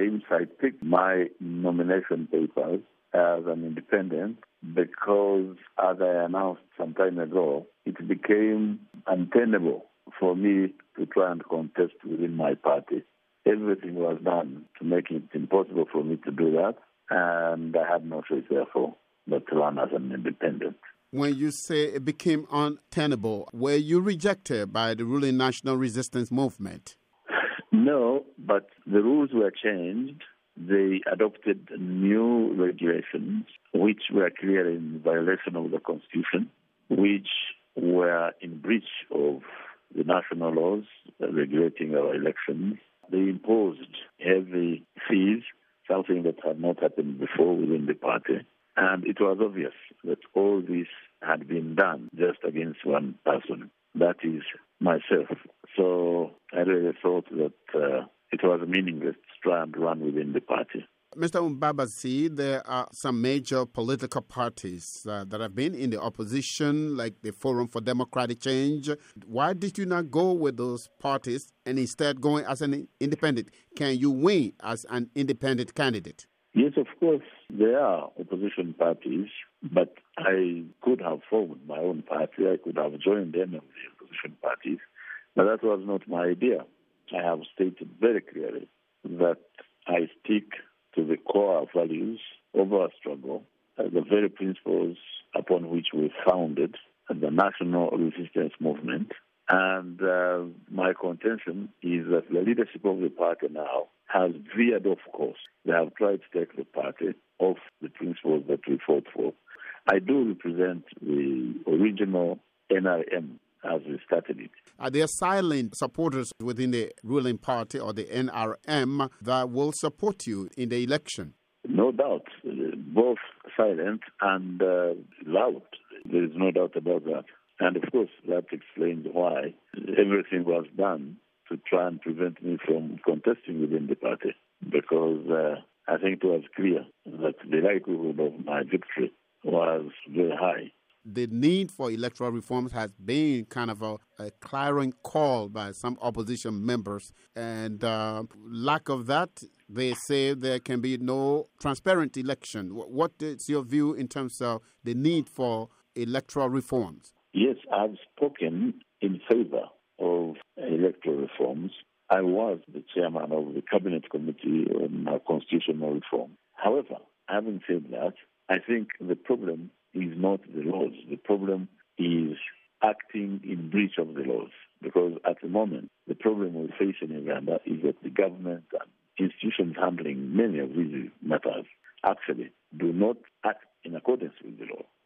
James, I picked my nomination papers as an independent because, as I announced some time ago, it became untenable for me to try and contest within my party. Everything was done to make it impossible for me to do that, and I had no choice, therefore, but to run as an independent. When you say it became untenable, were you rejected by the ruling National Resistance Movement? No, but the rules were changed. They adopted new regulations, which were clearly in violation of the Constitution, which were in breach of the national laws regulating our elections. They imposed heavy fees, something that had not happened before within the party. And it was obvious that all this had been done just against one person, that is myself. So I really thought that it was meaningless to try and run within the party. Mr. Mbabazi, there are some major political parties that have been in the opposition, like the Forum for Democratic Change. Why did you not go with those parties and instead going as an independent? Can you win as an independent candidate? Yes, of course, there are opposition parties, but I could have formed my own party. I could have joined them of the opposition parties, but that was not my idea. I have stated very clearly that I stick to the core values of our struggle, the very principles upon which we founded the National Resistance Movement. And my contention is that the leadership of the party now has veered off course. They have tried to take the party off the principles that we fought for. I do represent the original NRM as we started it. Are there silent supporters within the ruling party or the NRM that will support you in the election? No doubt. Both silent and loud. There is no doubt about that. And of course, that explains why everything was done to try and prevent me from contesting within the party, because I think it was clear that the likelihood of my victory was very high. The need for electoral reforms has been kind of a clarion call by some opposition members, and lack of that, they say there can be no transparent election. What is your view in terms of the need for electoral reforms? Yes, I've spoken in favor of electoral reforms. I was the chairman of the Cabinet Committee on Constitutional Reform. However, having said that, I think the problem is not the laws. The problem is acting in breach of the laws. Because at the moment, the problem we face in Uganda is that the government and institutions handling many of these matters actually do not act in accordance with the law.